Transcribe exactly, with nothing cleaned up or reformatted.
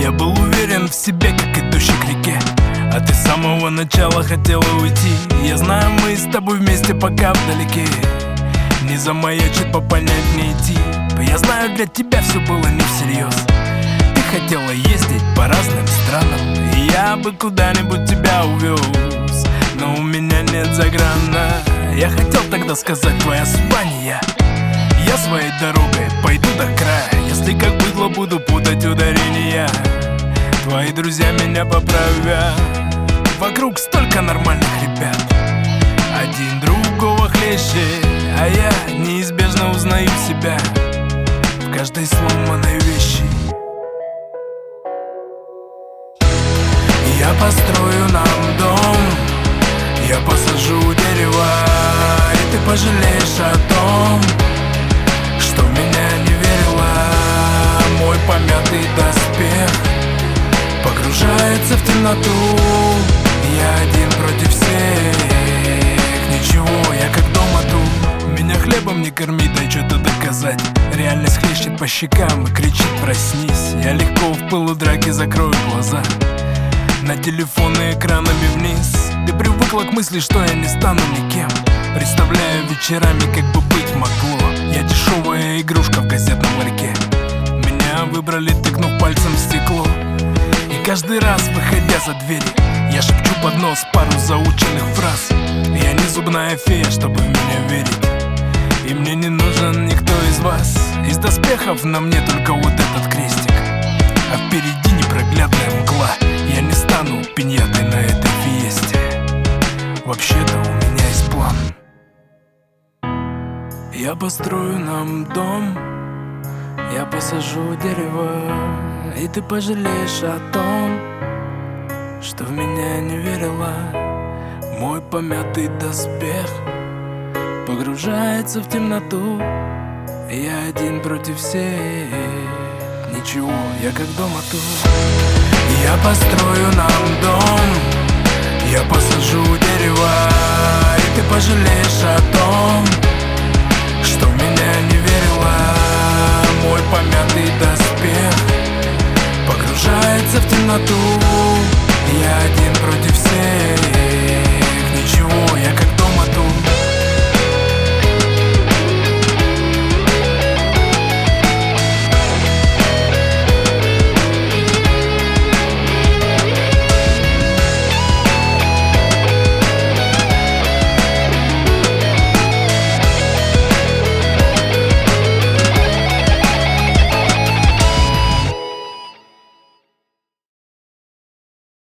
Я был уверен в себе, как идущий к реке, а ты с самого начала хотела уйти. Я знаю, мы с тобой вместе, пока вдалеке не замаячит по понять не идти. Я знаю, для тебя все было не всерьез. Ты хотела ездить по разным странам, и я бы куда-нибудь тебя увез, но у меня нет заграна. Я хотел тогда сказать, твоя судьба не я. Я своей дорогой пойду до края, если как быдло буду путать ударения. Твои друзья меня поправят. Вокруг столько нормальных ребят, один другого хлеще, а я неизбежно узнаю себя в каждой сломанной вещи. Я построю нам дом, я посажу дерево, и ты пожалеешь о том, что в меня не верила. Мой помятый доспех погружается в темноту. Я один против всех, ничего, я как дома тут. Меня хлебом не корми, дай что-то доказать. Реальность хлещет по щекам и кричит: проснись. Я легко в пылу драки закрою глаза, на телефоны экранами вниз. Ты привыкла к мысли, что я не стану никем. Представляю вечерами, как бы быть могло. Я дешевая игрушка в газетном ларьке. Меня выбрали, тыкнув пальцем в стекло. И каждый раз, выходя за двери, я шепчу под нос пару заученных фраз. Я не зубная фея, чтобы в меня верить, и мне не нужен никто из вас. Из доспехов на мне только вот этот крестик, а впереди непроглядная мгла. Я не стану пиньятой на этой фиесте. Вообще-то у меня есть план. Я построю нам дом, я посажу дерево, и ты пожалеешь о том, что в меня не верила. Мой помятый доспех погружается в темноту. Я один против всех, ничего, я как дома тут. Я построю нам дом,